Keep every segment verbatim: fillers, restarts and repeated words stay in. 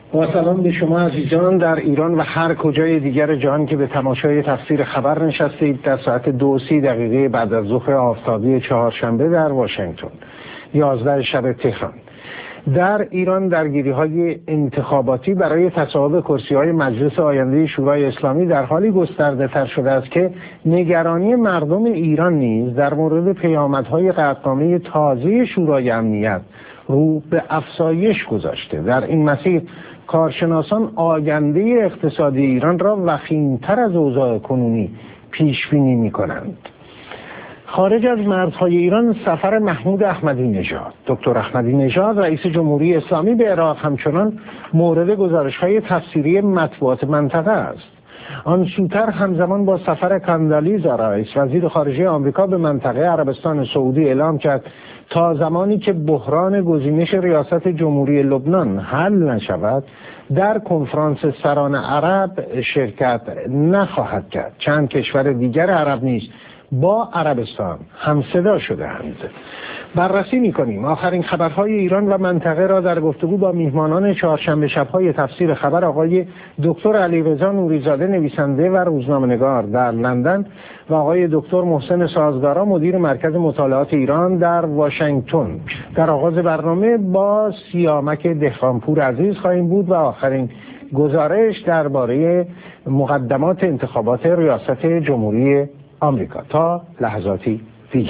با سلام به شما عزیزان در ایران و هر کجای دیگر جهان که به تماشای تفسیر خبر نشستید در ساعت دو و سی دقیقه بعد از ظهر آفتابی چهارشنبه در واشنگتن، یازده شب تهران. در ایران درگیری‌های انتخاباتی برای تصاحب کرسی‌های مجلس آینده شورای اسلامی در حالی گسترده‌تر شده است که نگرانی مردم ایران نیز در مورد پیامدهای قطعنامه تازه شورای امنیت رو به افزایش گذاشته. در این مسیر کارشناسان آینده اقتصادی ایران را وخیم‌تر از اوضاع کنونی پیش بینی می‌کنند. خارج از مرزهای ایران سفر محمود احمدی نژاد. دکتر احمدی نژاد رئیس جمهوری اسلامی به عراق همچنان مورد گزارش‌های تفسیری مطبوعات منطقه است. آن سوتر همزمان با سفر کاندالیزا رئیس وزیر خارجه آمریکا به منطقه عربستان سعودی اعلام کرد تا زمانی که بحران گزینش ریاست جمهوری لبنان حل نشود در کنفرانس سران عرب شرکت نخواهد کرد. چند کشور دیگر عرب نیز با عربستان همصدا شده‌اند. بررسی می‌کنیم آخرین خبرهای ایران و منطقه را در گفتگو با میهمانان چهارشنبه شب‌های تفسیر خبر آقای دکتر علیرضا نوری‌زاده نویسنده و روزنامه‌نگار در لندن و آقای دکتر محسن سازگارا مدیر مرکز مطالعات ایران در واشنگتن. در آغاز برنامه با سیامک دهقانپور عزیز خواهیم بود و آخرین گزارش درباره مقدمات انتخابات ریاست جمهوری آمریکا. تا لحظاتی دیگر.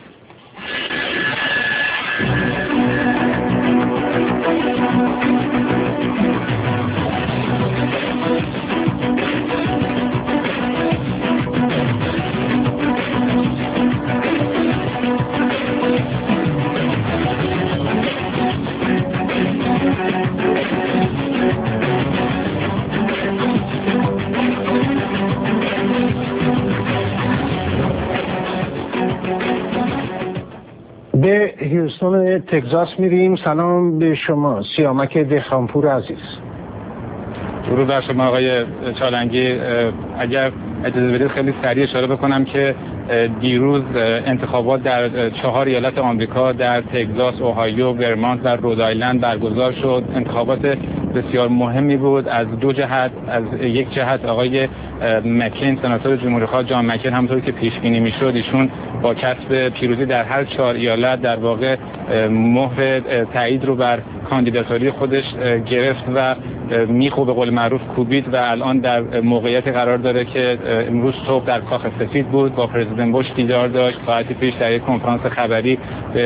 به هیوستون تگزاس میریم. سلام به شما سیامک دهقانپور عزیز. درود بر شما آقای چالنگی. اگر اجازه بدید خیلی سریع اشاره بکنم که دیروز انتخابات در چهار ایالت آمریکا در تگزاس، اوهایو، ورمانت و رودآیلند برگزار شد. انتخابات بسیار مهمی بود از دو جهت. از یک جهت آقای مکین، سناتور جمهوری‌خواه جان مکین، همونطور که پیش بینی می‌شد ایشون با کسب پیروزی در هر چهار ایالت در واقع مهر تایید رو بر کاندیداتوری خودش گرفت و میخو به قول معروف کوبید و الان در موقعیت قرار داره که امروز صبح در کاخ سفید بود، با پرزیدنت بوش دیدار داشت. ساعتی پیش در یک کنفرانس خبری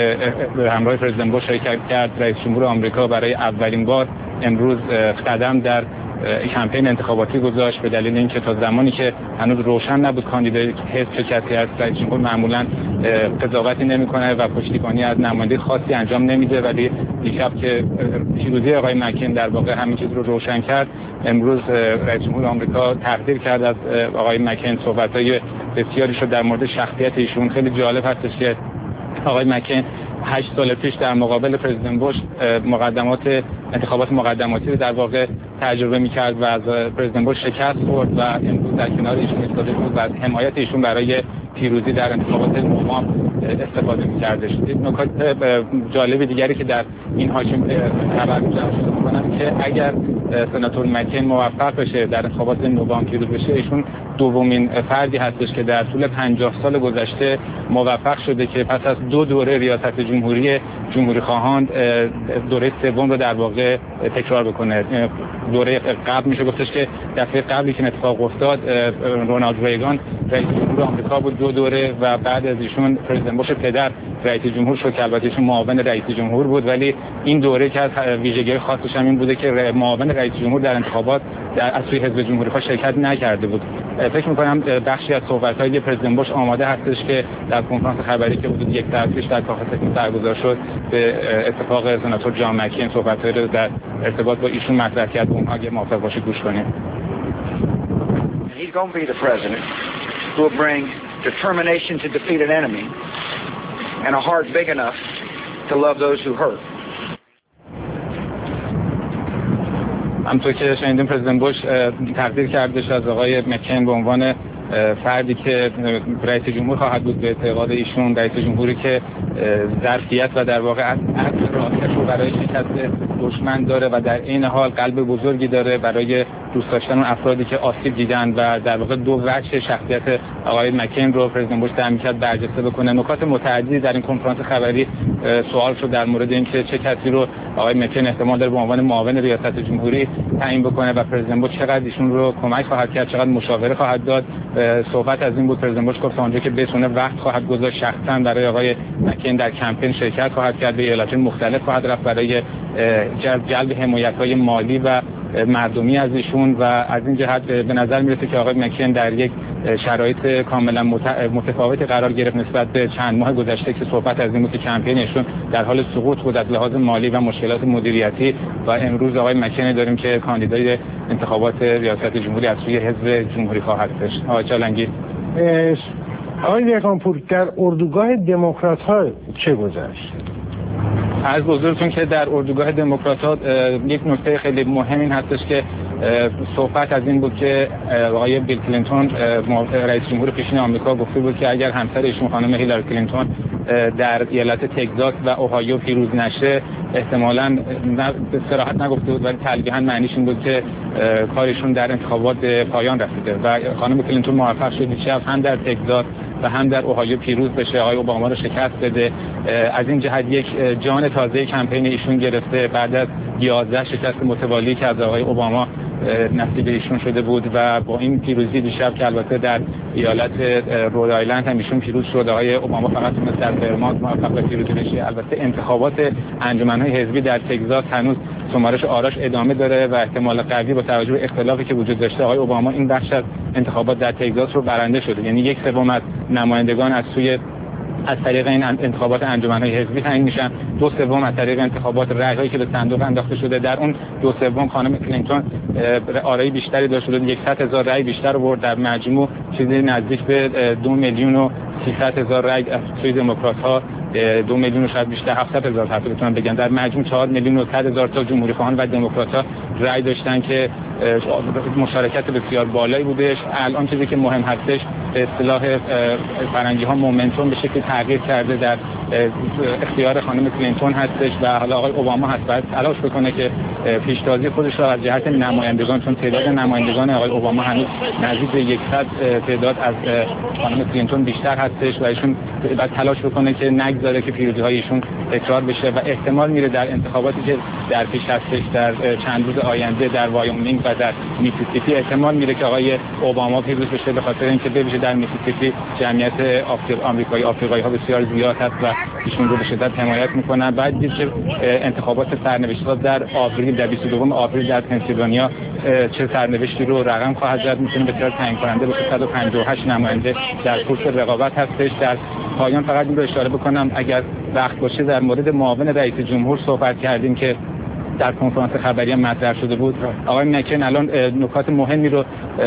به همراه پرزیدنت بوش شرکت کرد. رئیس جمهور آمریکا برای اولین بار امروز قدم در کمپین انتخاباتی گذاشت به دلیل اینکه تا زمانی که هنوز روشن نبود کاندیدای حزب چه کسی هست، رئیس جمهور معمولا قضاوتی نمیکنه و پشتیبانی از نماینده خاصی انجام نمیده، ولی دیشب که پیروزی آقای مکین در واقع همین چیز رو روشن کرد، امروز رئیس جمهور آمریکا تقدیر کرد از آقای مکین. صحبت‌های بسیاری شد در مورد شخصیت ایشون. خیلی جالب هستش که آقای مکین هشت سال پیش در مقابل پرزیدنت بوش مقدمات انتخابات مقدماتی رو در واقع تجربه می‌کرد و از پرزیدنت بوش شکست خورد و امروز در کنار ایشون ایستاده بود و از حمایت ایشون برای پیروزی در انتخابات نوامبر استفاده می‌کردش. نکات جالب دیگری که در این حاشیه خبر جمع شده می‌کنم که اگر سناتور مکین موفق بشه در انتخابات نوامبر پیروز بشه، ایشون دومین فردی هستش که در طول پنجاه سال گذشته موفق شده که پس از دو دوره ریاست جمهوری جمهوری خواهان دوره سوم رو در واقع تکرار بکنه. دوره قبل میشه گفتش که دفعه قبلی که اتفاق افتاد رونالد ریگان رئیس جمهور آمریکا بود دو دوره و بعد از ایشون پرزیدنت بوش پدر رئیس جمهور شد که البته ایشون معاون رئیس جمهور بود، ولی این دوره که از ویژگی خاصش هم این بوده که معاون رئیس جمهور در انتخابات در از سوی حزب جمهوری خواه شرکت نکرده بود. فکر می‌کنم بخشی از صحبت‌های پرزیدنت بوش آماده هستش که در کنفرانس خبری که حدود یک ساعت پیش در کاخ سفید برگزار شد به اتفاق سناتور جان مکین صحبت‌هایی رو در ارتباط با ایشون مطرح کرد. اون اگه موافق باشید گوش کنیم. He's going to be the president who will bring determination to defeat an enemy and a heart big enough to love those who hurt. همونطور که شنیدیم پرزیدنت بوش تقدیر کردش از آقای مکین به عنوان فردی که رئیس جمهور خواهد بود به اعتقاد ایشون، رئیس جمهوری که ظرفیت و در واقع عصر راکش رو برای شکست دشمن داره و در این حال قلب بزرگی داره برای دوست داشتن اون افرادی که آسیب دیدن و در واقع دو وجه شخصیت آقای مکین رو پرزیدنت بوش سعی می‌کرد برجسته بکنه. نکات متعددی در این کنفرانس خبری سوال شد در مورد اینکه چه کسی رو آقای مکین احتمال داره به عنوان معاون ریاست جمهوری تعیین بکنه و پرزیدنت بوش چقدر ایشون رو کمک خواهد کرد، چقدر مشاوره خواهد داد. صحبت از این بود پرزیدنت بوش گفت اونجا که بتونه وقت خواهد گذاشت شخصا برای آقای مکین در کمپین شرکت خواهد کرد، به ایالت‌های مختلف خواهد رفت برای جلب جلب حمایت‌های مالی و مردمی از ایشون و از این جهت به نظر میرسه که آقای مکین در یک شرایط کاملا متفاوتی قرار گرفت نسبت به چند ماه گذشته که صحبت از این بود که کمپین ایشون در حال سقوط بود از لحاظ مالی و مشکلات مدیریتی و امروز آقای مکین داریم که کاندیدای انتخابات ریاست جمهوری از سوی حزب جمهوری خواهد شد. آقای چالنگی. آقای دهقانپور، در اردوگاه دموکرات‌ها چه گذشت؟ از بزرگتون که در اردوگاه دموکرات‌ها یک نکته خیلی مهم این هستش که صحبت از این بود که آقای بیل کلینتون رئیس جمهور پیشین آمریکا گفته بود که اگر همسر ایشون خانم هیلاری کلینتون در ایالت تگزاس و اوهایو پیروز نشه، احتمالاً به صراحت نگفته بود ولی تلویحاً معنیش این بود که کارشون در انتخابات به پایان رسیده و خانم کلینتون موفق شد شب هم در تگزاس و هم در اوهایو پیروز بشه، آقای اوباما رو شکست بده. از این جهت یک جان تازه کمپین ایشون گرفته بعد از یازده شکست متوالی که از آقای اوباما نصیب ایشون شده بود و با این پیروزی دیشب که البته در ایالت رود آیلند هم ایشون پیروز شد، آقای اوباما فقط تونست در ورمانت موفق به پیروزی بشه. البته انتخابات انجمن‌های حزبی در تگزاس هنوز شمارش آراش ادامه داره و احتمال قوی با توجه به اختلافی که وجود داشته آقای اوباما این بخش از انتخابات در تگزاس رو برنده شده، یعنی یک سوم از نمایندگان از سوی از طریق این انتخابات انجمن‌های حزبی تعیین میشن، دو سوم از طریق انتخابات رأی‌هایی که به صندوق انداخته شده. در اون دو سوم خانم کلینتون آرای بیشتری داشت، حدود صد هزار رأی بیشتر آورد، در مجموع چیزی نزدیک به دو میلیون و سیصد هزار رأی از سوی دموکرات‌ها، دو میلیون و شاید بیشتر هفتصد هزار تا بتونن بگن، در مجموع چهار میلیون و صد هزار تا جمهوری خواهان و دموکرات‌ها رأی داشتن که مشارکت بسیار بالایی بودش. الان چیزی که مهم هستش به اصطلاح فرنگی‌ها مومنتوم به شکلی تغییر کرده در اختیار خانم کلینتون هستش و حالا آقای اوباما هست باید تلاش بکنه که پیشتازی خودش را از جهت نمایندگان، چون تعداد نمایندگان آقای اوباما هنوز نزدیک به صد تعداد از خانم کلینتون بیشتر هستش و ایشون باید تلاش بکنه که نگذاره که پیروزی‌های ایشون تکرار بشه و احتمال میره در انتخاباتی که در پیش هستش در چند روز آینده در وایومینگ و در میسیسیپی احتمال میره که آقای اوباما پیروز بشه، به خاطر اینکه ببیشه در میسیسیپی جمعیت آمریکایی آفریقایی ها بسیار زیاد هست و ایشون رو به شدت حمایت میکنن. بعد دید که انتخابات سرنوشت‌ها در آوریل در بیست و دو آوریل در پنسیلوانیا چه سرنوشتی رو رقم خواهد زد، میتونه بسیار تعیین کننده باشه. صد و پنجاه و هشت نماینده در کورس رقابت هستش. در پایان فقط این رو اشاره بکنم اگر وقت باشه در مورد معاون رئیس جمهور صحبت کردیم که در کنفرانس خبری هم مطرح شده بود. آقای مکین الان نکات مهمی رو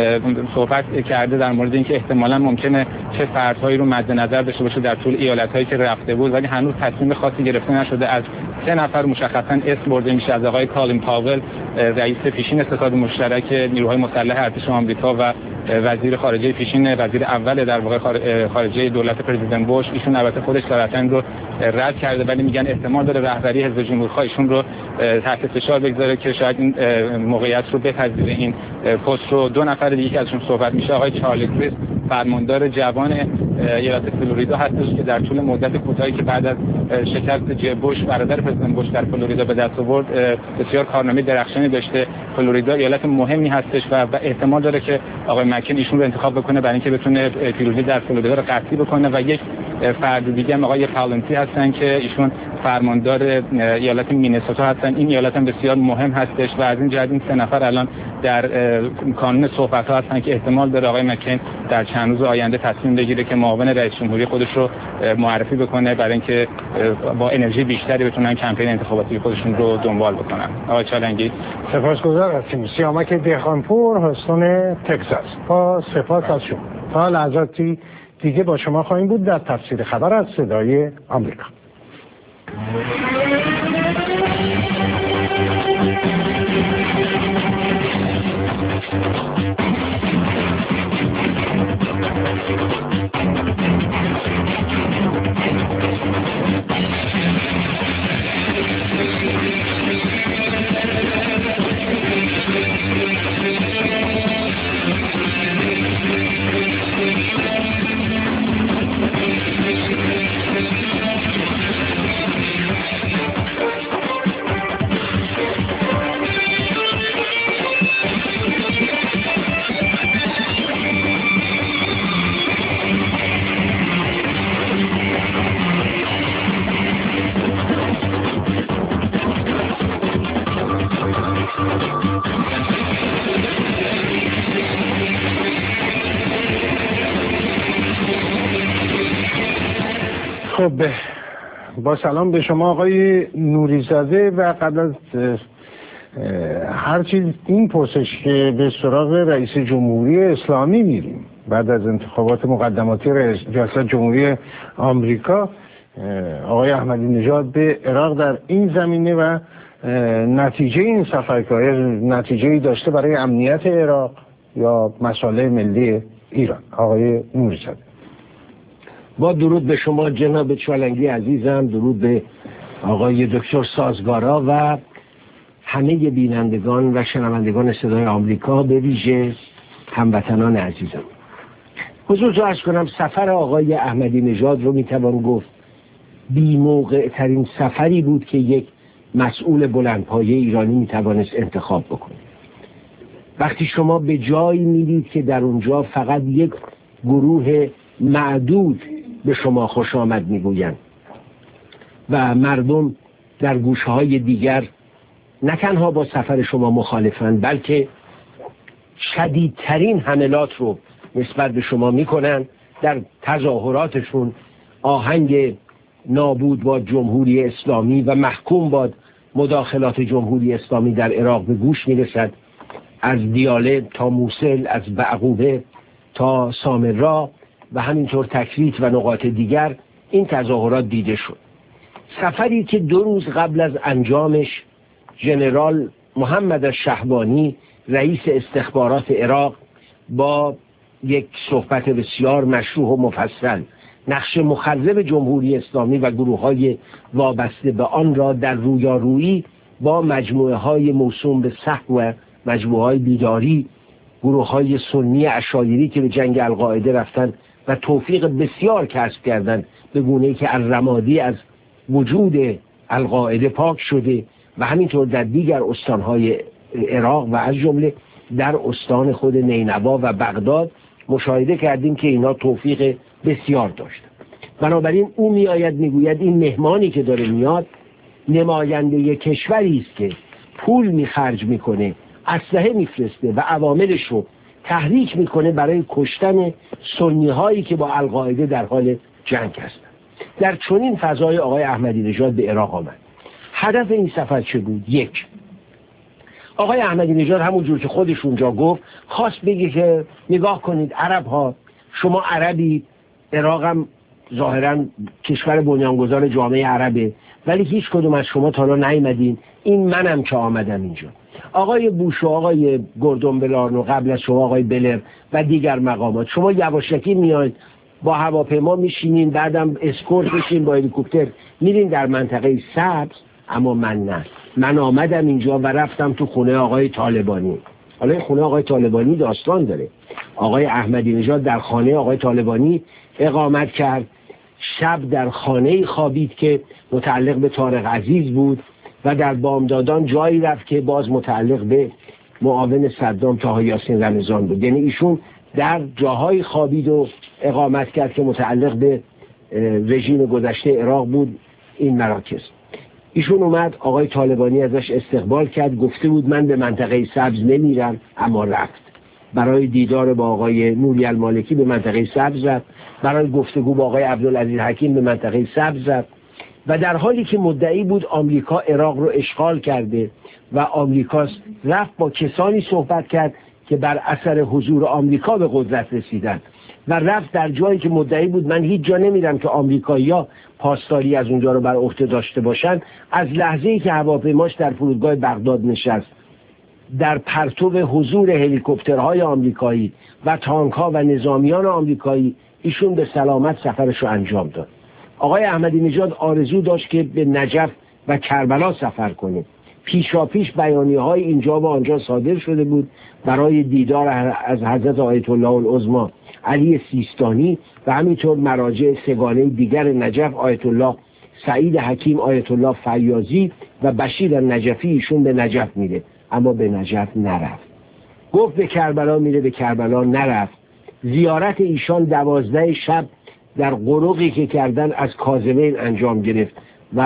صحبت کرده در مورد اینکه احتمالاً ممکنه چه فردهایی رو مد نظر داشته باشه در طول ایالت‌هایی که رفته بود، ولی هنوز تصمیم خاصی گرفته نشده. از سه نفر مشخصاً اسم برده میشه، از آقای کالین پاول رئیس پیشین ستاد مشترک نیروهای مسلح ارتش آمریکا و وزیر خارجه پیشین وزیر اول در واقع خارجه دولت پرزیدنت بوش، ایشون البته خودش صراحتاً رو رد کرده ولی میگن احتمال داره رهبری حزب جمهورخواه ایشون رو تحت فشار بگذاره که شاید این موقعیت رو بپذیره این پست رو. دو نفر دیگه که ازشون صحبت میشه آقای چارلی کریس فرماندار جوان ایالت فلوریدا هستش که در طول مدت کوتاهی که بعد از شکست جب بوش برادر پرزیدنت بوش در فلوریدا به دست آورد بسیار کارنامه درخشانی داشته. فلوریدا ایالت مهمی هستش و احتمال داره که آقای مکین ایشون رو انتخاب بکنه برای اینکه بتونه پیروزی در فلوریدا رو قطعی بکنه. و یک فرد دیگه هم آقای پالنتی هستن که ایشون فرماندار ایالت مینسوتا هستن. این ایالت هم بسیار مهم هستش و از این جهت این سه نفر الان در کانون صحبت ها هستن که احتمال داره آقای مکین در چند روز آینده تصمیم بگیره که معاون رئیس جمهوری خودش رو معرفی بکنه برای اینکه با انرژی بیشتری بتونن کمپین انتخاباتی خودشون رو دنبال بکنن. آقای چالنگی. سپاسگزار هستیم. سیامک دهقانپور، هاستون تگزاس. با سپاس از شما. تا لحظاتی دیگه با شما خواهیم بود در تفسیر خبر از صدای آمریکا. خب با سلام به شما آقای نوریزاده. و قبل از هر چیز این پرسش که به سراغ رئیس جمهوری اسلامی میریم بعد از انتخابات مقدماتی ریاست جمهوری آمریکا، آقای احمدی نژاد به عراق در این زمینه و نتیجه این سفر که نتیجه‌ای داشته برای امنیت عراق یا مصالح ملی ایران. آقای نوریزاده. با درود به شما جناب چالنگی عزیزم، درود به آقای دکتر سازگارا و همه بینندگان و شنوندگان صدای آمریکا، به ویژه هموطنان عزیزم. حضورتون عرض کنم سفر آقای احمدی نژاد رو میتوان گفت بی موقع ترین سفری بود که یک مسئول بلندپایه ایرانی میتوانست انتخاب بکنه. وقتی شما به جایی میدید که در اونجا فقط یک گروه معدود به شما خوش آمد میگویند و مردم در گوشه‌های دیگر نه تنها با سفر شما مخالفند بلکه شدیدترین حملات رو نسبت به شما میکنن، در تظاهراتشون آهنگ نابود با جمهوری اسلامی و محکوم باد مداخلات جمهوری اسلامی در عراق به گوش میرسد، از دیاله تا موصل، از بعقوبه تا سامرا و همینطور تکریت و نقاط دیگر این تظاهرات دیده شد. سفری که دو روز قبل از انجامش ژنرال محمد الشهبانی رئیس استخبارات عراق با یک صحبت بسیار مشروح و مفصل نقش مخرب جمهوری اسلامی و گروه‌های وابسته به آن را در رویارویی با مجموعه‌های موسوم به صحو و مجموعه‌های بیداری، گروه‌های سنی عشایری که به جنگ القاعده رفتند و توفیق بسیار کسب کردند به گونه‌ای که الرمادی از وجود القاعده پاک شده و همینطور در دیگر استانهای عراق و از جمله در استان خود نینوا و بغداد مشاهده کردیم که اینا توفیق بسیار داشتند. بنابراین او میآید میگوید این مهمانی که داره میاد نماینده کشوری است که پول میخرج میکنه، اسلحه میفرسته و عواملش رو تحریک میکنه برای کشتن سنی هایی که با القاعده در حال جنگ هستند. در چنین فضای آقای احمدی نژاد به عراق آمد. هدف این سفر چه بود؟ یک، آقای احمدی نژاد همون جور که خودش اونجا گفت خواست بگه که نگاه کنید عرب ها، شما عربی، عراق هم ظاهرا کشور بنیانگذار جامعه عربه، ولی هیچ کدوم از شما تا حالا نیومدین، این منم که آمدم اینجا. آقای بوش و آقای گوردون بلارن و قبل از شما آقای بلر و دیگر مقامات، شما یواشکی میاید با هواپیما میشینین، بعدم اسکورت بشین با هلیکوپتر میرین در منطقه سبز، اما من نه. من آمدم اینجا و رفتم تو خونه آقای طالبانی. حالا خونه آقای طالبانی داستان داره. آقای احمدی نژاد در خانه آقای طالبانی اقامت کرد، شب در خانه خوابید که متعلق به طارق عزیز بود و در بامدادان جایی رفت که باز متعلق به معاون صدام طه یاسین رمضان بود. یعنی ایشون در جاهای خوابید و اقامت کرد که متعلق به رژیم گذشته عراق بود. این مراکز ایشون اومد، آقای طالبانی ازش استقبال کرد، گفته بود من به منطقه سبز نمیرم، اما رفت. برای دیدار با آقای نوری المالکی به منطقه سبز رفت، برای گفتگو با آقای عبدالعزیز حکیم به منطقه سبز رفت و در حالی که مدعی بود آمریکا عراق رو اشغال کرده و آمریکا رفت با کسانی صحبت کرد که بر اثر حضور آمریکا به قدرت رسیدن و رفت در جایی که مدعی بود من هیچ جا نمیرم که آمریکایی‌ها پاسداری از اونجا رو بر عهده داشته باشن. از لحظه‌ای که هواپیماش در فرودگاه بغداد نشست، در پرتو حضور هلیکوپترهای آمریکایی و تانک‌ها و نظامیان آمریکایی، ایشون به سلامت سفرش رو انجام داد. آقای احمدی نژاد آرزو داشت که به نجف و کربلا سفر کنه. پیشاپیش بیانیه‌های اینجا و آنجا صادر شده بود برای دیدار از حضرت آیت الله العظمی علی سیستانی و همینطور مراجع سگانه دیگر نجف، آیت الله سعید حکیم، آیت الله فیاضی و بشیر النجفی. ایشون به نجف میره اما به نجف نرفت. گفت به کربلا میره، به کربلا نرفت. زیارت ایشان دوازده شب در قرقی که کردن از کاظمین انجام گرفت و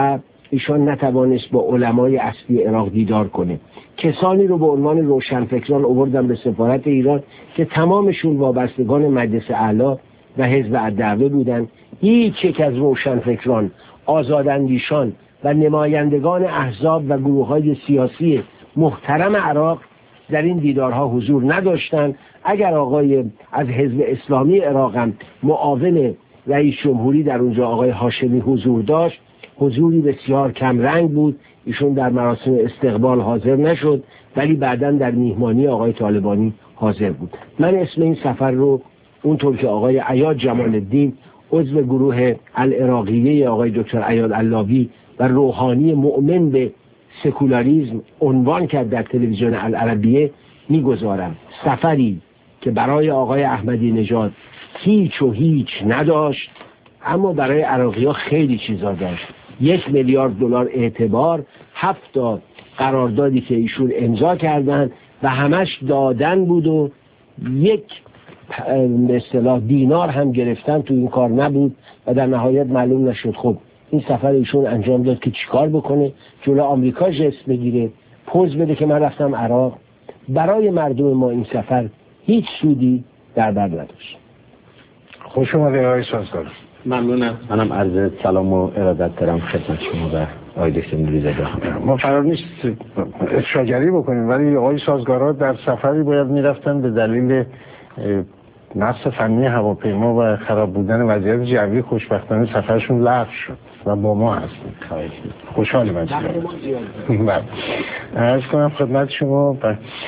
ایشان نتوانست با علمای اصلی عراق دیدار کنه. کسانی رو به عنوان روشنفکران آوردن به سفارت ایران که تمامشون وابستگان مجلس اعلی و حزب الدعوه بودن. هیچ یک از روشنفکران، آزاداندیشان و نمایندگان احزاب و گروه‌های سیاسی محترم عراق در این دیدارها حضور نداشتند. اگر آقای از حزب اسلامی عراق هم معاون رئیس جمهوری در اونجا آقای هاشمی حضور داشت، حضوری بسیار کم رنگ بود. ایشون در مراسم استقبال حاضر نشد، ولی بعداً در میهمانی آقای طالبانی حاضر بود. من اسم این سفر رو اونطور که آقای عیاد جمال الدین عضو گروه العراقیه آقای دکتر عیاد علاوی و روحانی مؤمن به سکولاریسم عنوان کرد در تلویزیون العربیه میگذارم. سفری که برای آقای احمدی نژاد هیچ و هیچ نداشت، اما برای عراقی‌ها خیلی چیزا داشت. یک میلیارد دلار اعتبار، هفت تا قراردادی که ایشون امضا کردن و همش دادن بود و یک به اصطلاح دینار هم گرفتن تو این کار نبود و در نهایت معلوم نشد. خب این سفر ایشون انجام داد که چیکار بکنه؟ جلو آمریکا جست بگیره، پوز بده که من رفتم عراق. برای مردم ما این سفر هیچ سودی در بر نداشت. خوش اومدید آقای سازگار. ممنونم. منم عرض سلام و ارادت دارم خدمت شما و آقای دکتر نوری‌زاده. ما قرار نیست افشاگری بکنیم، ولی آقای سازگارا در سفری باید میرفتن به دلیل نقص فنی هواپیما و خراب بودن وضعیت جوی. خوشبختانه سفرشون لغو شد و با ما هستیم. خوشحالیم از این. عرض کنم خدمت شما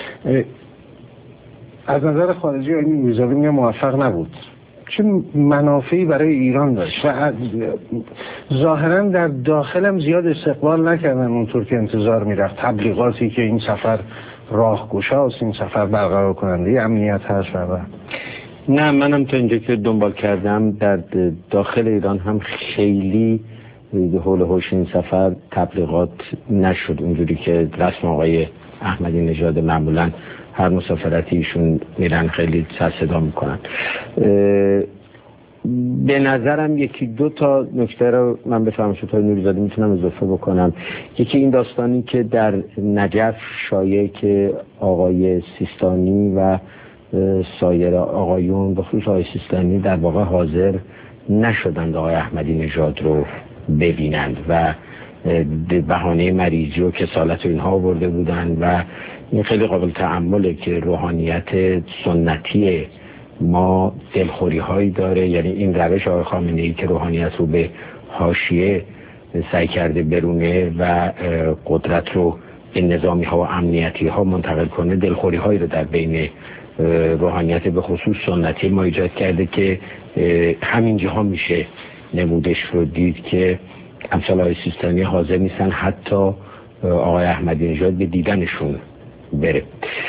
از نظر خارجی آقای نوری‌زاده میگه موفق نبود. چه منافعی برای ایران داشت و ظاهرا در داخلم زیاد استقبال نکردن اونطور که انتظار میرفت. تبلیغاتی که این سفر راهگشاست، این سفر برقرار کننده امنیت هست و نه، منم تا اینجا که دنبال کردم در داخل ایران هم خیلی حول و حوش این سفر تبلیغات نشد اونجوری که رسم آقای احمدی نژاد معمولا هر مسافرتی ایشون میرن خیلی سر صدا میکنن. به نظرم یکی دو تا نکته رو من به فرمایشات نوری‌زاده میتونم اضافه بکنم. یکی این داستانی که در نجف شایعه که آقای سیستانی و سایر آقایون به خصوص آقای سیستانی در واقع حاضر نشدند آقای احمدی نژاد رو ببینند و به بهانه مریضی و کسالت و اینها آورده بودند و این خیلی قابل تأمله که روحانیت سنتی ما دلخوری هایی داره. یعنی این روش آقای خامنه‌ای که روحانیت رو به حاشیه سعی کرده برونه و قدرت رو به نظامی ها و امنیتی ها منتقل کنه، دلخوری هایی رو در بین روحانیت به خصوص سنتی ما ایجاد کرده که همینجاها میشه نمودش رو دید که امثال آقای سیستانی حاضر نیستن حتی آقای احمدی نژاد به دیدنشون بره.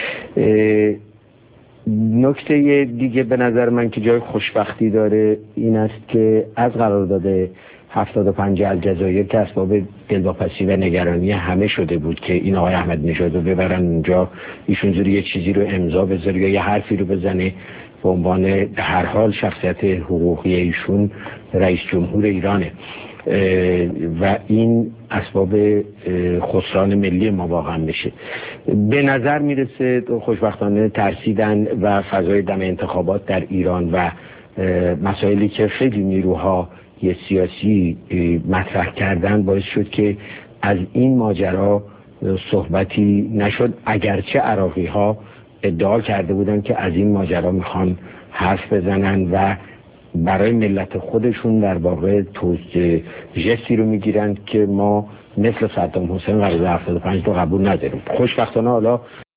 نکته دیگه به نظر من که جای خوشبختی داره این است که از قرارداد هفتاد و پنج الجزایر که اسباب دلواپسی و نگرانی همه شده بود که این آقای احمدی نژاد رو ببرن اونجا، ایشون زوری یه چیزی رو امضا بذاره یا یه حرفی رو بزنه، به عنوان هر حال شخصیت حقوقی ایشون رئیس جمهور ایرانه و این اسباب خسران ملی ما واقعا بشه. به نظر میرسه خوشبختانه ترسیدن و فضای دم انتخابات در ایران و مسائلی که خیلی نیروها یه سیاسی مطرح کردن باعث شد که از این ماجرا صحبتی نشد، اگرچه عراقی ها ادعا کرده بودن که از این ماجرا میخوان حرف بزنن و برای ملت خودشون در واقع توجه جستی رو میگیرن که ما مثل صدام حسین قرارداد هفتاد و پنج رو قبول نداریم. خوشبختانه حالا